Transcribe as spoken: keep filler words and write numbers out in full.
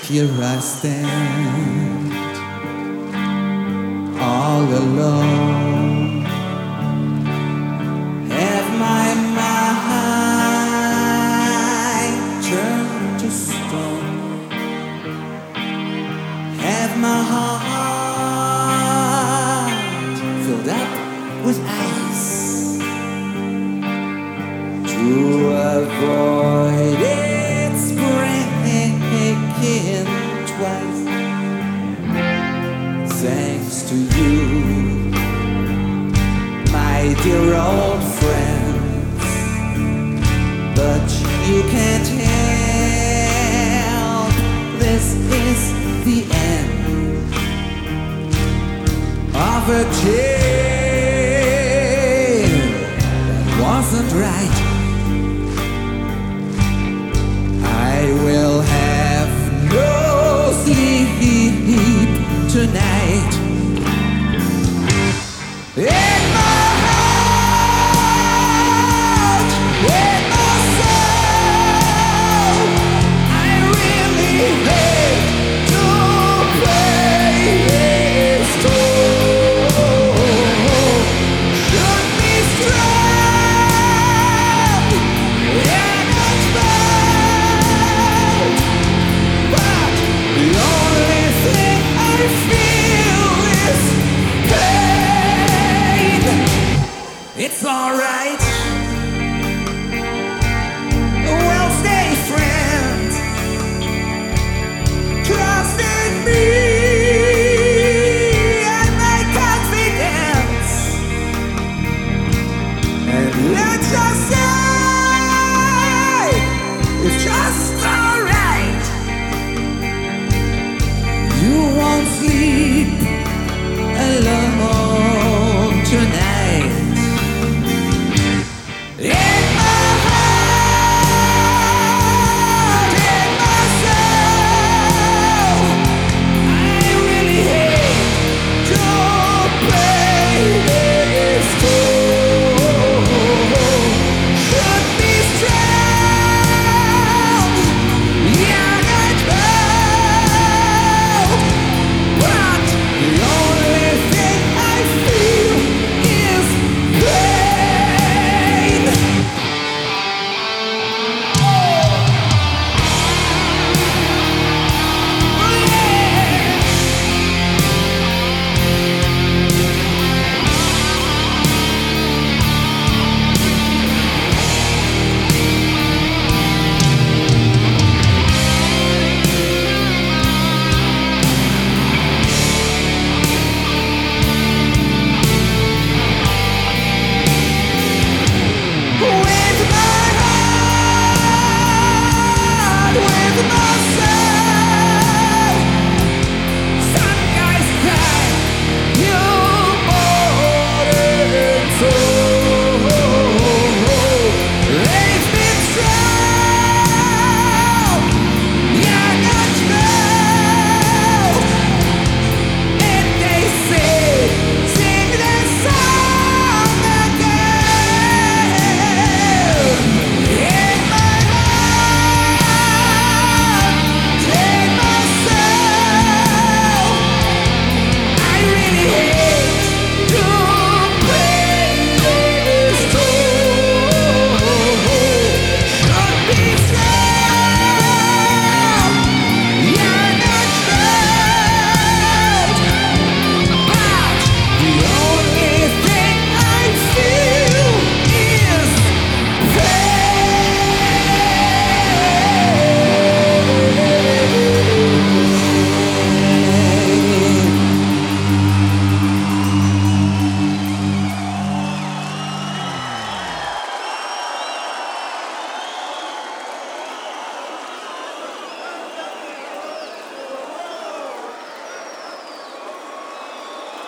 Here I stand, all alone. Have my mind turned to stone. Have my heart filled up with ice to avoid its breaking twice. Thanks to you, my dear old friends, but you can't help. This is the end of a tale that wasn't right. I will have no sleep tonight. In my heart, in my soul, I really hate to play this toll. Should be strong and unbound, but the only thing I feel is pain. It's alright.